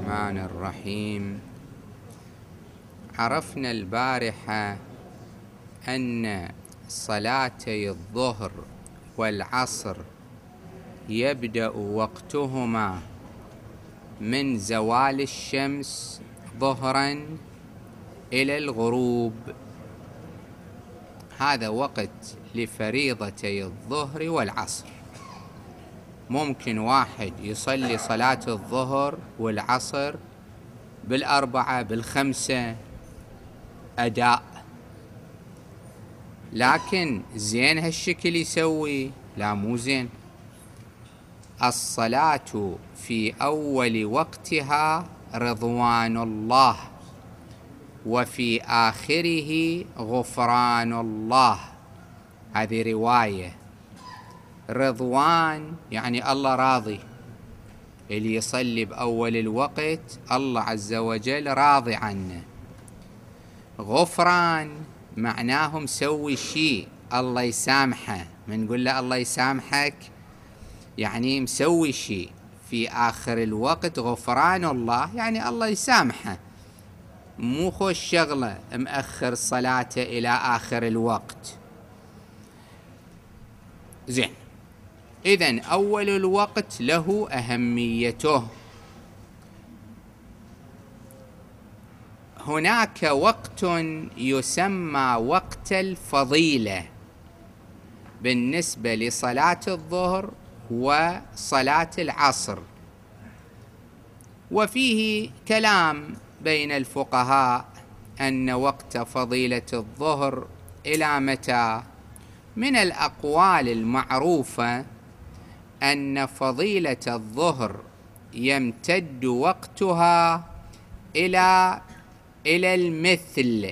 الرحمن الرحيم. عرفنا البارحة أن صلاتي الظهر والعصر يبدأ وقتهما من زوال الشمس ظهرا إلى الغروب. هذا وقت لفريضتي الظهر والعصر. ممكن واحد يصلي صلاة الظهر والعصر بالأربعة بالخمسة أداء، لكن زين هالشكل يسوي؟ لا، مو زين. الصلاة في أول وقتها رضوان الله، وفي آخره غفران الله. هذه رواية. رضوان يعني الله راضي، اللي يصلي بأول الوقت الله عز وجل راضي عنه. غفران معناه مسوي شيء الله يسامحه. من نقول له الله يسامحك يعني مسوي شيء في آخر الوقت. غفران الله يعني الله يسامحه، مو خوش شغلة مأخر صلاته إلى آخر الوقت. زين، إذن أول الوقت له أهميته. هناك وقت يسمى وقت الفضيلة بالنسبة لصلاة الظهر وصلاة العصر، وفيه كلام بين الفقهاء أن وقت فضيلة الظهر إلى متى. من الأقوال المعروفة أن فضيلة الظهر يمتد وقتها إلى المثل،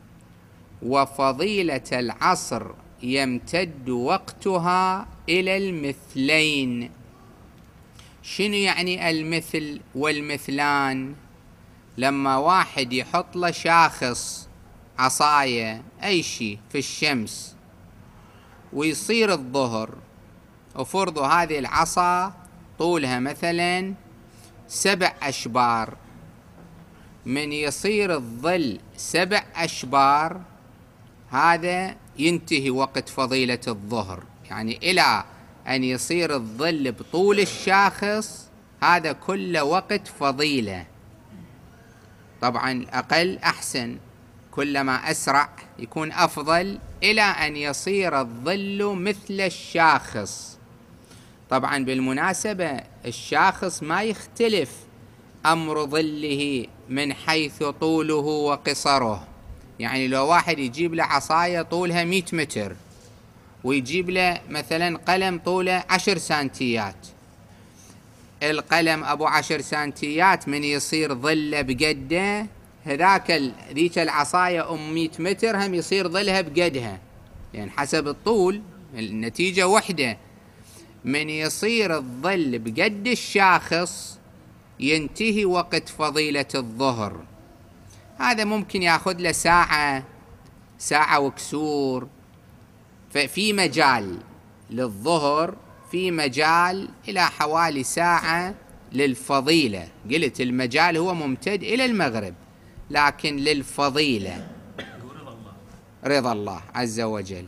وفضيلة العصر يمتد وقتها إلى المثلين. شنو يعني المثل والمثلان؟ لما واحد يحط له شاخص عصاية أي شيء في الشمس ويصير الظهر، وفرضوا هذه العصا طولها مثلا 7 أشبار، من يصير الظل 7 أشبار هذا ينتهي وقت فضيلة الظهر. يعني إلى أن يصير الظل بطول الشاخص هذا كله وقت فضيلة. طبعا أقل أحسن، كلما أسرع يكون أفضل، إلى أن يصير الظل مثل الشاخص. طبعا بالمناسبة الشاخص ما يختلف أمر ظله من حيث طوله وقصره. يعني لو واحد يجيب له عصاية طولها 100 متر ويجيب له مثلا قلم طوله 10 سنتيات، القلم أبو 10 سنتيات من يصير ظله بقده، ذيك العصاية 100 متر هم يصير ظلها بقدها، يعني حسب الطول النتيجة وحدة. من يصير الظل بقد الشاخص ينتهي وقت فضيلة الظهر. هذا ممكن ياخذ له ساعة وكسور. ففي مجال للظهر، في مجال إلى حوالي ساعة للفضيلة. قلت المجال هو ممتد إلى المغرب، لكن للفضيلة رضا الله عز وجل.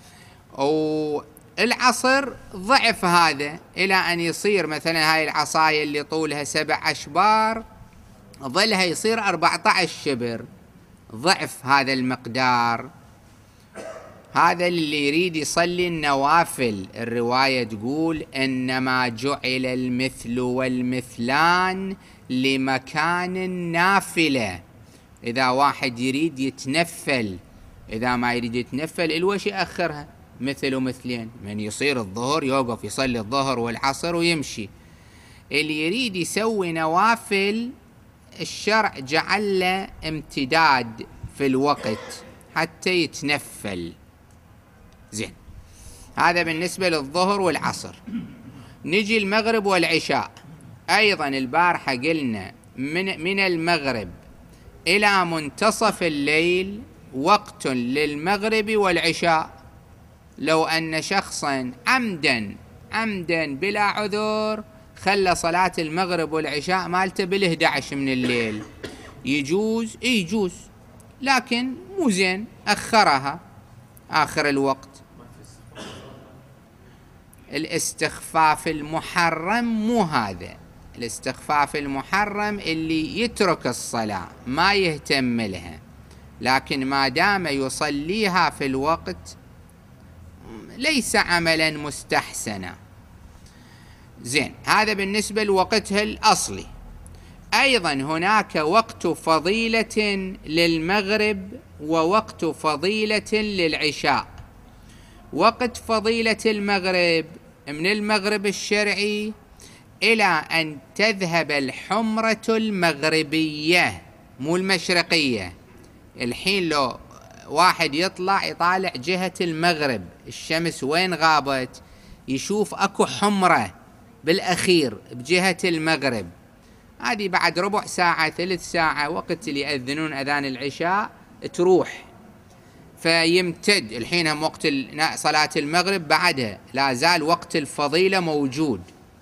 والعصر ضعف هذا، إلى أن يصير مثلا هاي العصاية اللي طولها 7 أشبار ظلها يصير 14 شبر، ضعف هذا المقدار. هذا اللي يريد يصلي النوافل. الرواية تقول إنما جعل المثل والمثلان لمكان النافلة. إذا واحد يريد يتنفل، إذا ما يريد يتنفل الوش يأخرها مثل ومثلين. من يصير الظهر يوقف يصلي الظهر والعصر ويمشي. اللي يريد يسوي نوافل الشرع جعل له امتداد في الوقت حتى يتنفل. زين، هذا بالنسبة للظهر والعصر. نجي المغرب والعشاء. أيضا البارحة قلنا من المغرب إلى منتصف الليل وقت للمغرب والعشاء. لو أن شخصا عمدا بلا عذر خلى صلاة المغرب والعشاء مالته بال11 من الليل، يجوز، لكن مو زين، أخرها آخر الوقت. الاستخفاف المحرم مو هذا. الاستخفاف المحرم اللي يترك الصلاة ما يهتم لها، لكن ما دام يصليها في الوقت ليس عملا مستحسنا. زين، هذا بالنسبة لوقتها الأصلي. أيضا هناك وقت فضيلة للمغرب ووقت فضيلة للعشاء. وقت فضيلة المغرب من المغرب الشرعي إلى أن تذهب الحمرة المغربية مو المشرقية. الحين لو واحد يطالع جهة المغرب، الشمس وين غابت، يشوف أكو حمرة بالأخير بجهة المغرب، هذه بعد ربع ساعة 3 ساعة وقت اللي يأذنون أذان العشاء تروح، فيمتد. الحين هم وقت صلاة المغرب بعدها لا زال وقت الفضيلة موجود.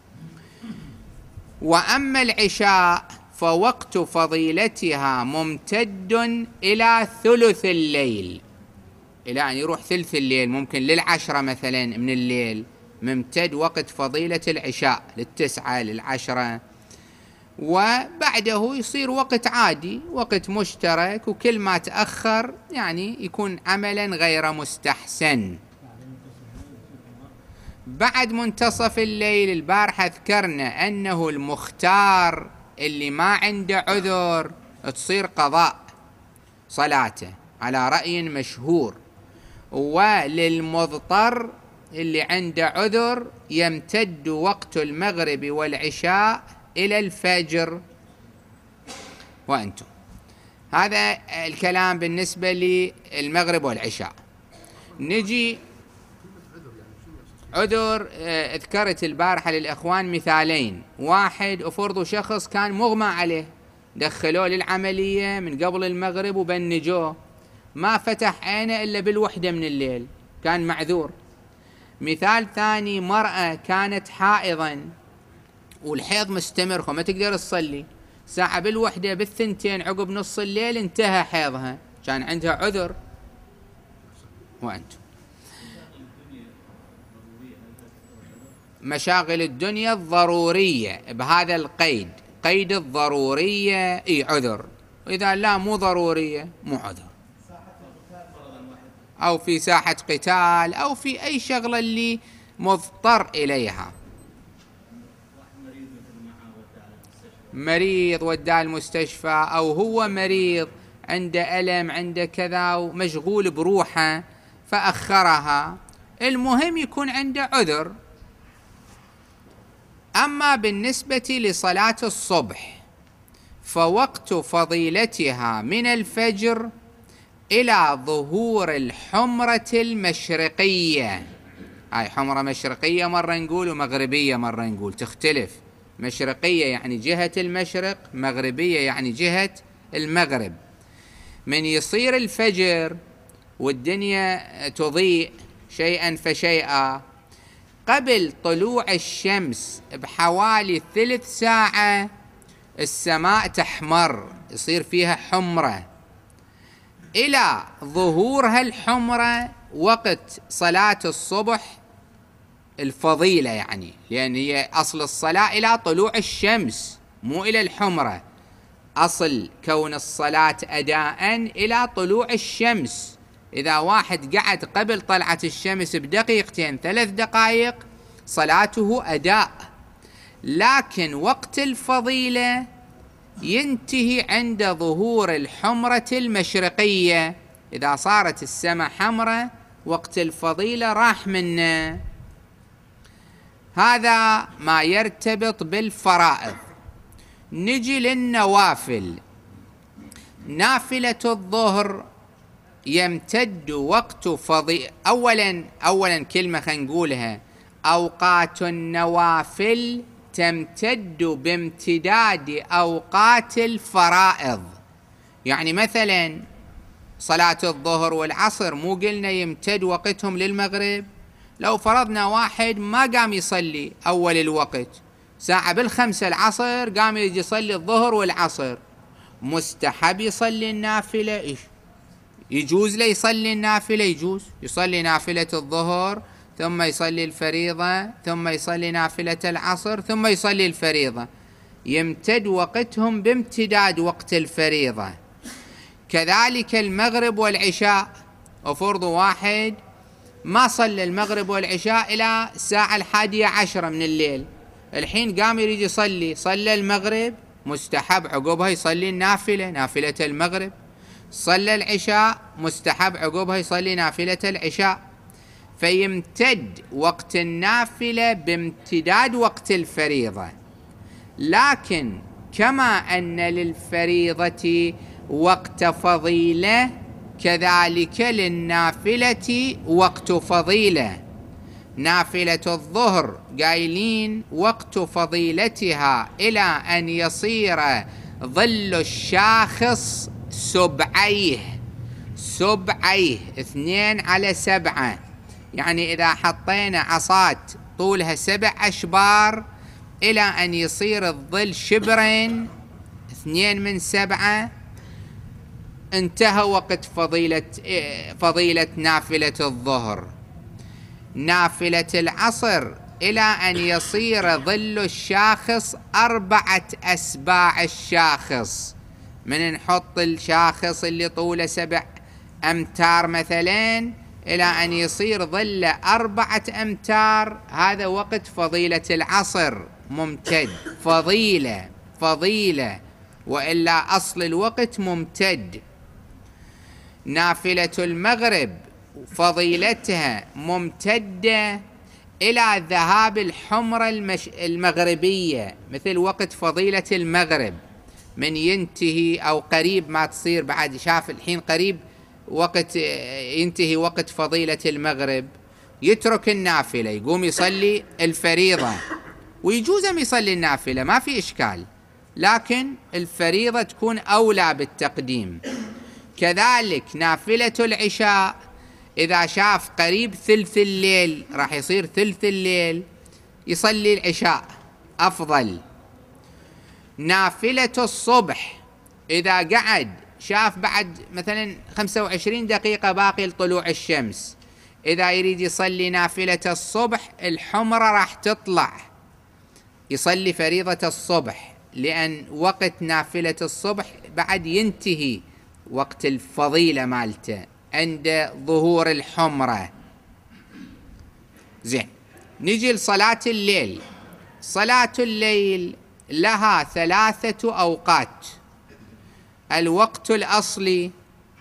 وأما العشاء فوقت فضيلتها ممتد إلى ثلث الليل، إلى أن يروح ثلث الليل، ممكن لل10 مثلا من الليل ممتد وقت فضيلة العشاء، لل9 لل10، وبعده يصير وقت عادي، وقت مشترك، وكل ما تأخر يعني يكون عملا غير مستحسن. بعد منتصف الليل البارحة ذكرنا أنه المختار اللي ما عنده عذر تصير قضاء صلاته على رأي مشهور، وللمضطر اللي عنده عذر يمتد وقت المغرب والعشاء إلى الفجر. وأنتم هذا الكلام بالنسبة للمغرب والعشاء. نجي عذر. ذكرت البارحة للأخوان مثالين. واحد أفرضوا شخص كان مغمى عليه، دخلوه للعملية من قبل المغرب وبنجوه، ما فتح عينه إلا بالوحدة من الليل، كان معذور. مثال ثاني، مرأة كانت حائضا والحيض مستمر وما تقدر تصلي، ساعة بالوحدة بالثنتين عقب نص الليل انتهى حيضها، كان عندها عذر. وأنتم مشاغل الدنيا الضرورية بهذا القيد، قيد الضرورية اي عذر، وإذا لا مو ضرورية مو عذر، أو في ساحة قتال أو في أي شغلة اللي مضطر إليها. مريض وداه المستشفى، أو هو مريض عنده ألم عنده كذا ومشغول بروحه فأخرها، المهم يكون عنده عذر. أما بالنسبة لصلاة الصبح فوقت فضيلتها من الفجر إلى ظهور الحمرة المشرقية. هاي حمرة مشرقية مرة نقول ومغربية مرة نقول، تختلف. مشرقية يعني جهة المشرق، مغربية يعني جهة المغرب. من يصير الفجر والدنيا تضيء شيئا فشيئا، قبل طلوع الشمس بحوالي 3 ساعة السماء تحمر، يصير فيها حمرة، إلى ظهور هالحمرة وقت صلاة الصبح الفضيلة، يعني لأن هي أصل الصلاة إلى طلوع الشمس مو إلى الحمرة. أصل كون الصلاة أداء إلى طلوع الشمس. إذا واحد قعد قبل طلعة الشمس بدقيقتين 3 دقائق صلاته أداء، لكن وقت الفضيلة ينتهي عند ظهور الحمرة المشرقية. إذا صارت السماء حمرة وقت الفضيلة راح منه. هذا ما يرتبط بالفرائض. نجي للنوافل. نافلة الظهر يمتد وقت أولا كلمة خلينا نقولها، أوقات النوافل تمتد بامتداد أوقات الفرائض. يعني مثلا صلاة الظهر والعصر مو قلنا يمتد وقتهم للمغرب؟ لو فرضنا واحد ما قام يصلي أول الوقت، ساعة بالخمسة العصر قام يجي يصلي الظهر والعصر، مستحب يصلي النافلة، يجوز له يصلي النافلة، يجوز يصلي نافلة الظهر ثم يصلي الفريضة ثم يصلي نافلة العصر ثم يصلي الفريضة، يمتد وقتهم بامتداد وقت الفريضة. كذلك المغرب والعشاء، وفرض واحد ما صلى المغرب والعشاء إلى الساعة 11 من الليل، الحين قام يريد يصلي، صلى المغرب مستحب عقبها يصلي النافلة، نافلة المغرب، صلى العشاء مستحب عقبها يصلي نافلة العشاء، فيمتد وقت النافلة بامتداد وقت الفريضة. لكن كما أن للفريضة وقت فضيلة كذلك للنافلة وقت فضيلة. نافلة الظهر قايلين وقت فضيلتها إلى أن يصير ظل الشاخص سبعيه 2/7، يعني إذا حطينا عصات طولها 7 أشبار إلى أن يصير الظل شبرين 2/7، انتهى وقت فضيلة نافلة الظهر. نافلة العصر إلى أن يصير ظل الشاخص 4 أسباع الشاخص، من نحط الشاخص اللي طوله 7 أمتار مثلا إلى أن يصير ظل 4 أمتار، هذا وقت فضيلة العصر ممتد، فضيلة وإلا أصل الوقت ممتد. نافلة المغرب فضيلتها ممتدة إلى ذهاب الحمرة المغربية، مثل وقت فضيلة المغرب من ينتهي أو قريب ما تصير، بعد شاف الحين قريب وقت ينتهي وقت فضيلة المغرب، يترك النافلة يقوم يصلي الفريضة، ويجوز أن يصلي النافلة ما في إشكال، لكن الفريضة تكون أولى بالتقديم. كذلك نافلة العشاء إذا شاف قريب ثلث الليل راح يصير ثلث الليل، يصلي العشاء أفضل. نافلة الصبح إذا قعد شاف بعد مثلا 25 دقيقة باقي لطلوع الشمس، إذا يريد يصلي نافلة الصبح الحمرة راح تطلع، يصلي فريضة الصبح، لأن وقت نافلة الصبح بعد ينتهي وقت الفضيلة مالته عند ظهور الحمرة. زين، نجي لصلاة الليل. صلاة الليل لها 3 أوقات: الوقت الأصلي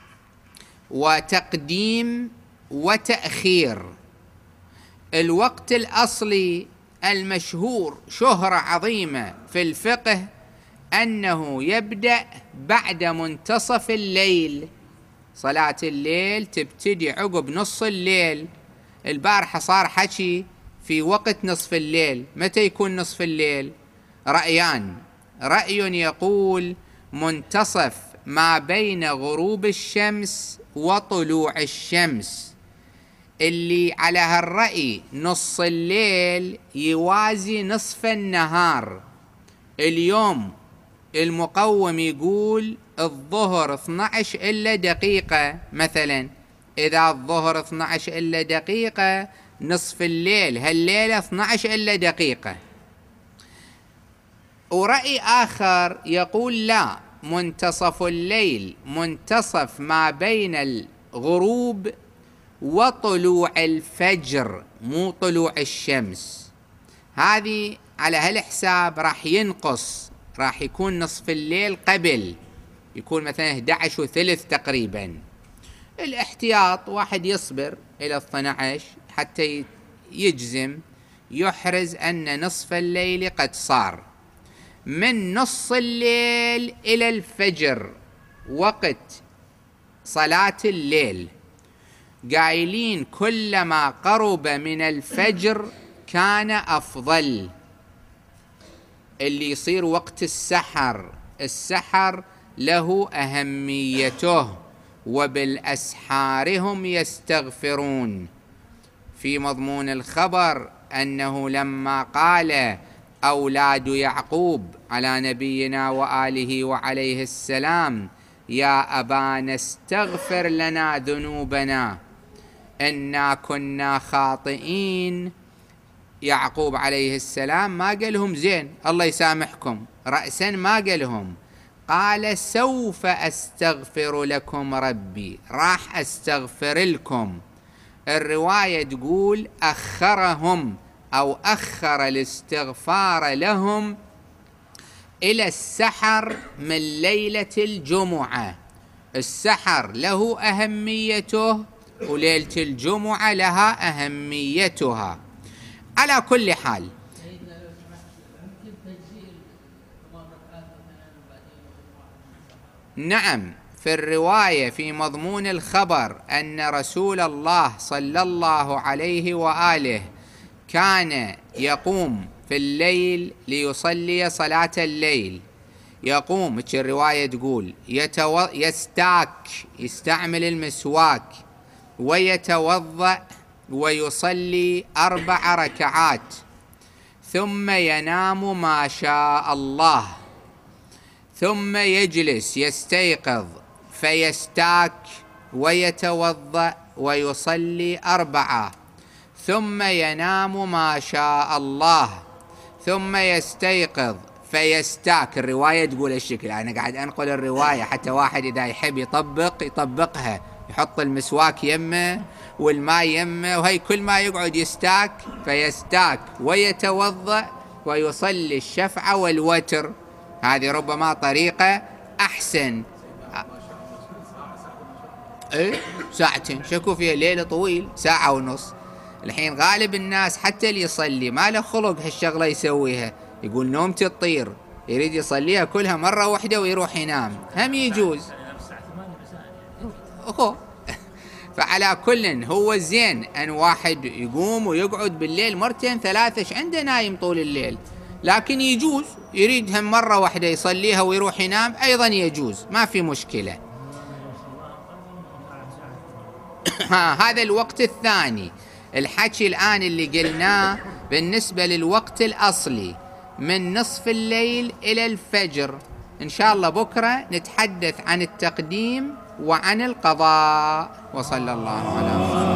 وتقديم وتأخير. الوقت الأصلي المشهور شهرة عظيمة في الفقه أنه يبدأ بعد منتصف الليل، صلاة الليل تبتدي عقب نص الليل. البارحة صار حكي في وقت نصف الليل، متى يكون نصف الليل؟ رأيان: رأي يقول منتصف ما بين غروب الشمس وطلوع الشمس، اللي على هالرأي نص الليل يوازي نصف النهار. اليوم المقوم يقول الظهر 12 إلا دقيقة مثلا، إذا الظهر 12 إلا دقيقة نصف الليل هالليلة 12 إلا دقيقة. ورأي آخر يقول لا، منتصف الليل منتصف ما بين الغروب وطلوع الفجر، مو طلوع الشمس. هذه على هالحساب راح ينقص، راح يكون نصف الليل قبل، يكون مثلا 11:3 تقريبا. الاحتياط واحد يصبر إلى 12 حتى يجزم، يحرز أن نصف الليل قد صار. من نص الليل إلى الفجر وقت صلاة الليل، قايلين كلما قرب من الفجر كان أفضل. اللي يصير وقت السحر، السحر له أهميته، وبالأسحار هم يستغفرون. في مضمون الخبر أنه لما قال أولاد يعقوب على نبينا وآله وعليه السلام: يا أبانا استغفر لنا ذنوبنا إنا كنا خاطئين. يعقوب عليه السلام ما قالهم زين الله يسامحكم، رأسا ما قالهم، قال سوف أستغفر لكم ربي، راح أستغفر لكم. الرواية تقول أخرهم أو أخر الاستغفار لهم إلى السحر من ليلة الجمعة. السحر له أهميته وليلة الجمعة لها أهميتها. على كل حال، نعم، في الرواية في مضمون الخبر أن رسول الله صلى الله عليه وآله كان يقوم في الليل ليصلي صلاة الليل. يقوم، الرواية تقول يستعمل المسواك ويتوضأ ويصلي 4 ركعات، ثم ينام ما شاء الله، ثم يجلس يستيقظ فيستاك ويتوضأ ويصلي 4، ثم ينام ما شاء الله، ثم يستيقظ فيستاك. الرواية تقول الشكل، أنا قاعد أنقل الرواية حتى واحد إذا يحب يطبقها، يحط المسواك يمه والماء يمه، وهي كل ما يقعد يستاك فيستاك ويتوضأ ويصلي الشفع والوتر. هذه ربما طريقة أحسن. ساعتين، شكو فيها ليلة طويل 1.5 ساعة. الحين غالب الناس حتى اللي يصلي ما له خلق هالشغلة يسويها، يقول نومتي تطير، يريد يصليها كلها مرة واحدة ويروح ينام، هم يجوز. فعلى كل هو زين أن واحد يقوم ويقعد بالليل 2 3 إيش عنده نايم طول الليل، لكن يجوز يريد هم مرة واحدة يصليها ويروح ينام أيضا يجوز، ما في مشكلة. هذا الوقت الثاني. الحكي الآن اللي قلناه بالنسبة للوقت الأصلي من نصف الليل إلى الفجر. إن شاء الله بكرة نتحدث عن التقديم وعن القضاء. وصلى الله على محمد.